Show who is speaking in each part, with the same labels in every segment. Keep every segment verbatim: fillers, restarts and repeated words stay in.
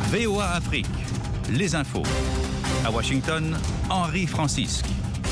Speaker 1: V O A Afrique, les infos. À Washington, Henri Francisque.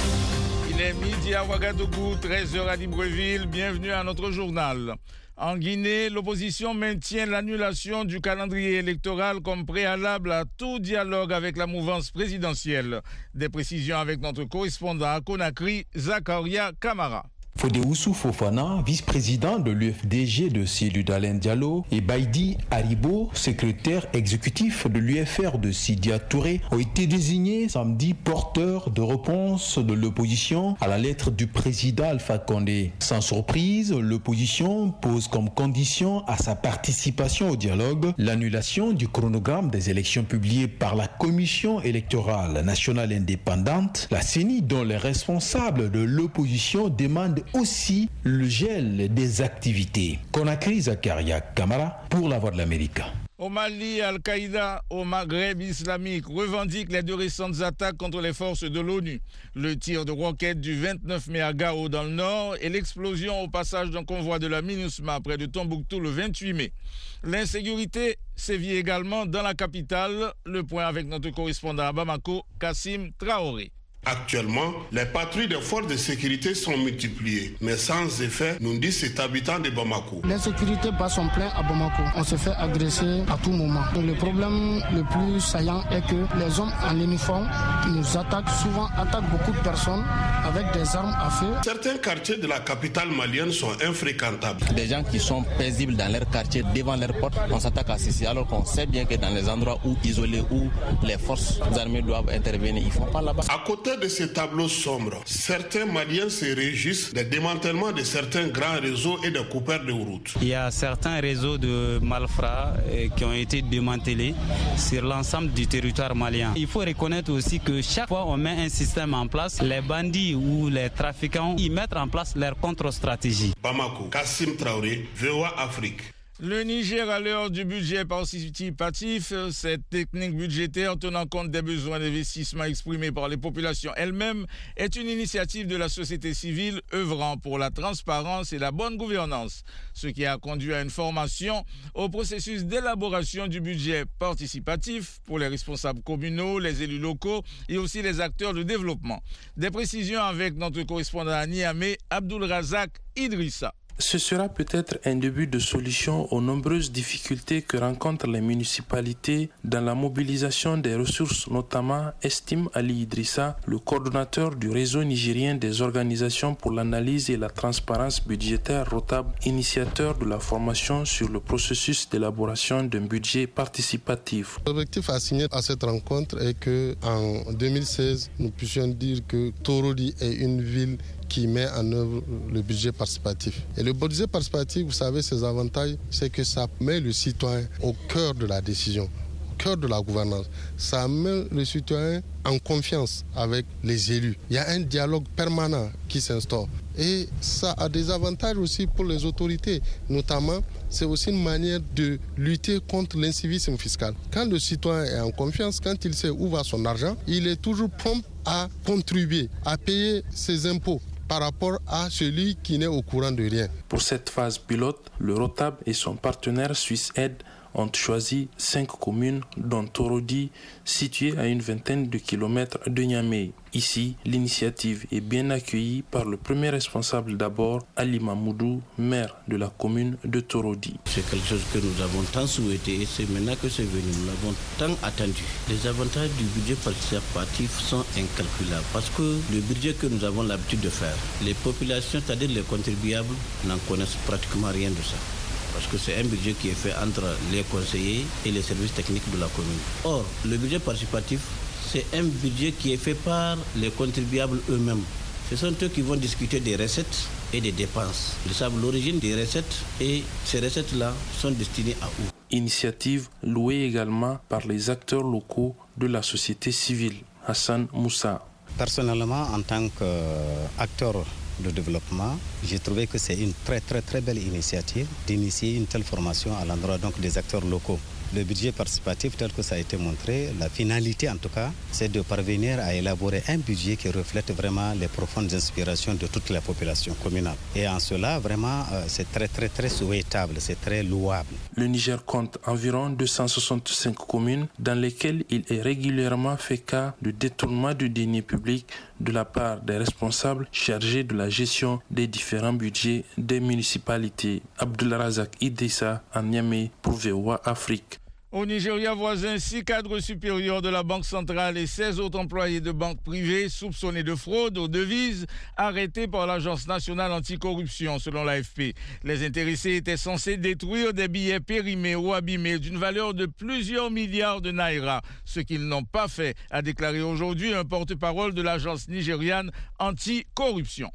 Speaker 2: Il est midi à Ouagadougou, treize heures à Libreville. Bienvenue à notre journal. En Guinée, l'opposition maintient l'annulation du calendrier électoral comme préalable à tout dialogue avec la mouvance présidentielle. Des précisions avec notre correspondant à Conakry, Zakaria Kamara.
Speaker 3: Fodéoussou Fofana, vice-président de l'U F D G de Sidi Dalen Diallo, et Baïdi Haribo, secrétaire exécutif de l'U F R de Sidia Touré, ont été désignés samedi porteurs de réponse de l'opposition à la lettre du président Alpha Condé. Sans surprise, l'opposition pose comme condition à sa participation au dialogue l'annulation du chronogramme des élections publiées par la Commission électorale nationale indépendante, la C E N I, dont les responsables de l'opposition demandent aussi le gel des activités. Conakry, Zakaria Kamara pour la Voix de l'Amérique.
Speaker 2: Au Mali, Al-Qaïda au Maghreb islamique revendique les deux récentes attaques contre les forces de l'ONU. Le tir de roquettes du vingt-neuf mai à Gao dans le nord et l'explosion au passage d'un convoi de la MINUSMA près de Tombouctou le vingt-huit mai. L'insécurité sévit également dans la capitale. Le point avec notre correspondant à Bamako, Kassim Traoré.
Speaker 4: Actuellement, les patrouilles des forces de sécurité sont multipliées, mais sans effet, nous dit cet habitant de Bamako.
Speaker 5: L'insécurité bat son plein à Bamako. On se fait agresser à tout moment. Donc, le problème le plus saillant est que les hommes en uniforme nous attaquent, souvent attaquent beaucoup de personnes avec des armes à feu.
Speaker 4: Certains quartiers de la capitale malienne sont infréquentables.
Speaker 6: Des gens qui sont paisibles dans leur quartier, devant leur porte, on s'attaque à ceci, alors qu'on sait bien que dans les endroits où isolés, où les forces armées doivent intervenir, ils ne font pas là-bas.
Speaker 4: À côté de ces tableaux sombres, certains Maliens se réjouissent des démantèlements de certains grands réseaux et des coupeurs de routes.
Speaker 7: Il y a certains réseaux de malfrats qui ont été démantelés sur l'ensemble du territoire malien. Il faut reconnaître aussi que chaque fois on met un système en place, les bandits ou les trafiquants, ils mettent en place leur contre-stratégie.
Speaker 4: Bamako, Kassim Traoré, V O A Afrique.
Speaker 2: Le Niger à l'heure du budget participatif, cette technique budgétaire tenant compte des besoins d'investissement exprimés par les populations elles-mêmes est une initiative de la société civile œuvrant pour la transparence et la bonne gouvernance, ce qui a conduit à une formation au processus d'élaboration du budget participatif pour les responsables communaux, les élus locaux et aussi les acteurs de développement. Des précisions avec notre correspondant à Niamey, Abdul Razak Idrissa.
Speaker 8: Ce sera peut-être un début de solution aux nombreuses difficultés que rencontrent les municipalités dans la mobilisation des ressources, notamment, estime Ali Idrissa, le coordonnateur du réseau nigérien des organisations pour l'analyse et la transparence budgétaire Rotab, initiateur de la formation sur le processus d'élaboration d'un budget participatif.
Speaker 9: L'objectif assigné à cette rencontre est qu'en deux mille seize, nous puissions dire que Torodi est une ville qui met en œuvre le budget participatif. Et le budget participatif, vous savez, ses avantages, c'est que ça met le citoyen au cœur de la décision, au cœur de la gouvernance. Ça met le citoyen en confiance avec les élus. Il y a un dialogue permanent qui s'instaure. Et ça a des avantages aussi pour les autorités. Notamment, c'est aussi une manière de lutter contre l'incivisme fiscal. Quand le citoyen est en confiance, quand il sait où va son argent, il est toujours prompt à contribuer, à payer ses impôts par rapport à celui qui n'est au courant de rien.
Speaker 8: Pour cette phase pilote, le Rotab et son partenaire Suisse Aid ont choisi cinq communes, dont Torodi, située à une vingtaine de kilomètres de Niamey. Ici, l'initiative est bien accueillie par le premier responsable d'abord, Ali Mamoudou, maire de la commune de Torodi.
Speaker 10: C'est quelque chose que nous avons tant souhaité et c'est maintenant que c'est venu, nous l'avons tant attendu. Les avantages du budget participatif sont incalculables parce que le budget que nous avons l'habitude de faire, les populations, c'est-à-dire les contribuables, n'en connaissent pratiquement rien de ça. Parce que c'est un budget qui est fait entre les conseillers et les services techniques de la commune. Or, le budget participatif, c'est un budget qui est fait par les contribuables eux-mêmes. Ce sont eux qui vont discuter des recettes et des dépenses. Ils savent l'origine des recettes et ces recettes-là sont destinées à où.
Speaker 8: Initiative louée également par les acteurs locaux de la société civile. Hassan Moussa.
Speaker 11: Personnellement, en tant qu'acteur de développement, j'ai trouvé que c'est une très très très belle initiative d'initier une telle formation à l'endroit donc des acteurs locaux. Le budget participatif, tel que ça a été montré, la finalité en tout cas, c'est de parvenir à élaborer un budget qui reflète vraiment les profondes inspirations de toute la population communale. Et en cela, vraiment, c'est très très très souhaitable, c'est très louable.
Speaker 8: Le Niger compte environ deux cent soixante-cinq communes dans lesquelles il est régulièrement fait cas de détournement du deniers publics de la part des responsables chargés de la gestion des différents budgets des municipalités. Abdulrazak Idrissa, à Niamey pour V O A Afrique.
Speaker 2: Au Nigeria voisin, six cadres supérieurs de la Banque centrale et seize autres employés de banques privées soupçonnés de fraude aux devises arrêtés par l'Agence nationale anticorruption, selon l'A F P. Les intéressés étaient censés détruire des billets périmés ou abîmés d'une valeur de plusieurs milliards de naira, ce qu'ils n'ont pas fait, a déclaré aujourd'hui un porte-parole de l'Agence nigériane anticorruption.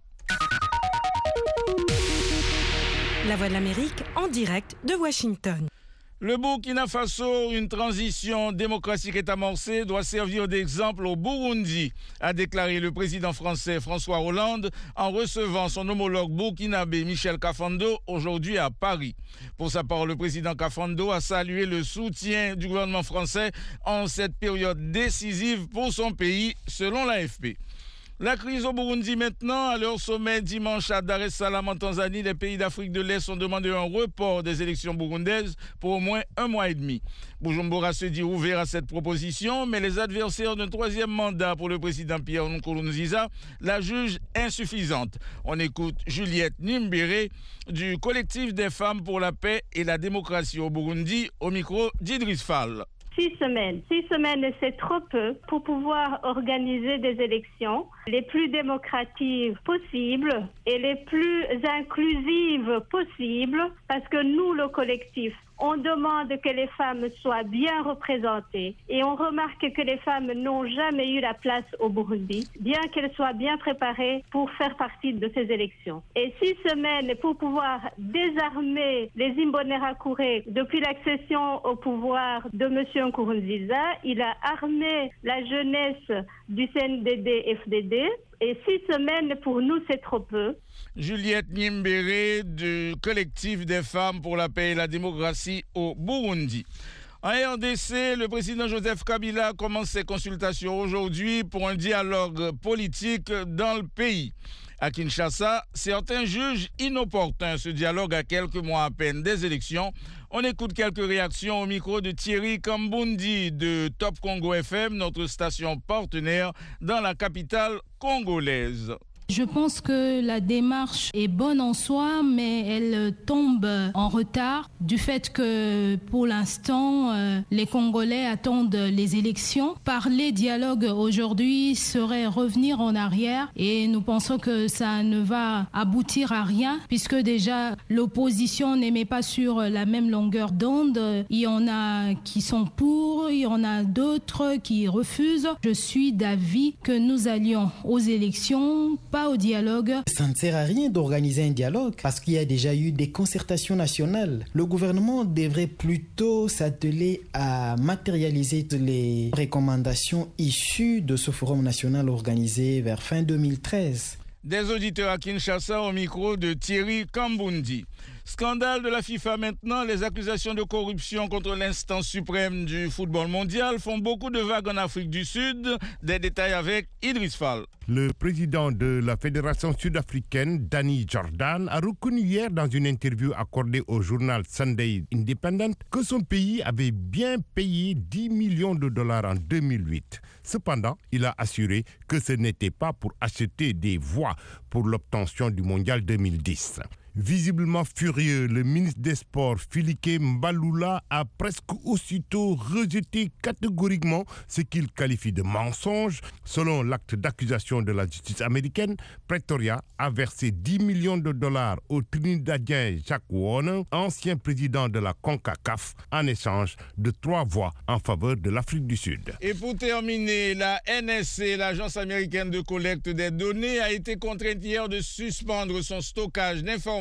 Speaker 12: La Voix de l'Amérique en direct de Washington.
Speaker 2: Le Burkina Faso, une transition démocratique est amorcée, doit servir d'exemple au Burundi, a déclaré le président français François Hollande en recevant son homologue burkinabé Michel Kafando aujourd'hui à Paris. Pour sa part, le président Kafando a salué le soutien du gouvernement français en cette période décisive pour son pays, selon l'A F P. La crise au Burundi maintenant, à leur sommet dimanche à Dar es Salaam en Tanzanie, les pays d'Afrique de l'Est ont demandé un report des élections burundaises pour au moins un mois et demi. Bujumbura se dit ouvert à cette proposition, mais les adversaires d'un troisième mandat pour le président Pierre Nkurunziza la jugent insuffisante. On écoute Juliette Nimbere du collectif des femmes pour la paix et la démocratie au Burundi au micro d'Idriss Fall.
Speaker 13: Six semaines. Six semaines, c'est trop peu pour pouvoir organiser des élections les plus démocratiques possibles et les plus inclusives possibles, parce que nous, le collectif, on demande que les femmes soient bien représentées et on remarque que les femmes n'ont jamais eu la place au Burundi, bien qu'elles soient bien préparées pour faire partie de ces élections. Et six semaines pour pouvoir désarmer les Imbonerakure depuis l'accession au pouvoir de M. Nkurunziza. Il a armé la jeunesse du C N D D F D D. Et six semaines, pour nous, c'est trop peu.
Speaker 2: Juliette Nimbere du collectif des femmes pour la paix et la démocratie au Burundi. En R D C, le président Joseph Kabila commence ses consultations aujourd'hui pour un dialogue politique dans le pays. À Kinshasa, certains jugent inopportun ce dialogue à quelques mois à peine des élections. On écoute quelques réactions au micro de Thierry Kambundi de Top Congo F M, notre station partenaire dans la capitale congolaise.
Speaker 14: Je pense que la démarche est bonne en soi, mais elle tombe en retard du fait que pour l'instant, euh, les Congolais attendent les élections. Parler dialogue aujourd'hui serait revenir en arrière et nous pensons que ça ne va aboutir à rien puisque déjà l'opposition n'est pas sur la même longueur d'onde. Il y en a qui sont pour, il y en a d'autres qui refusent. Je suis d'avis que nous allions aux élections, pas au dialogue.
Speaker 15: Ça ne sert à rien d'organiser un dialogue parce qu'il y a déjà eu des concertations nationales. Le gouvernement devrait plutôt s'atteler à matérialiser les recommandations issues de ce forum national organisé vers fin deux mille treize.
Speaker 2: Des auditeurs à Kinshasa au micro de Thierry Kambundi. Scandale de la FIFA maintenant, les accusations de corruption contre l'instance suprême du football mondial font beaucoup de vagues en Afrique du Sud. Des détails avec Idriss Fall.
Speaker 16: Le président de la Fédération sud-africaine, Danny Jordan, a reconnu hier dans une interview accordée au journal Sunday Independent que son pays avait bien payé dix millions de dollars en deux mille huit. Cependant, il a assuré que ce n'était pas pour acheter des voix pour l'obtention du mondial deux mille dix. Visiblement furieux, le ministre des Sports, Philike Mbalula, a presque aussitôt rejeté catégoriquement ce qu'il qualifie de mensonge. Selon l'acte d'accusation de la justice américaine, Pretoria a versé dix millions de dollars au Trinidadien Jack Warner, ancien président de la CONCACAF, en échange de trois voix en faveur de l'Afrique du Sud.
Speaker 2: Et pour terminer, la N S C, l'agence américaine de collecte des données, a été contrainte hier de suspendre son stockage d'informations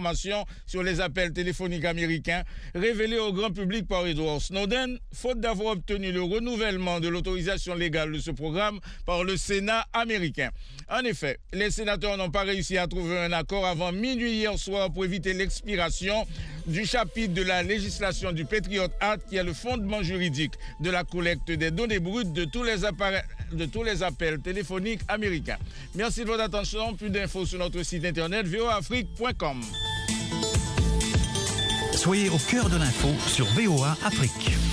Speaker 2: d'informations sur les appels téléphoniques américains révélés au grand public par Edward Snowden, faute d'avoir obtenu le renouvellement de l'autorisation légale de ce programme par le Sénat américain. En effet, les sénateurs n'ont pas réussi à trouver un accord avant minuit hier soir pour éviter l'expiration du chapitre de la législation du Patriot Act qui est le fondement juridique de la collecte des données brutes de tous les, appareils, de tous les appels téléphoniques américains. Merci de votre attention. Plus d'infos sur notre site internet v o a afrique point com.
Speaker 1: Soyez au cœur de l'info sur V O A Afrique.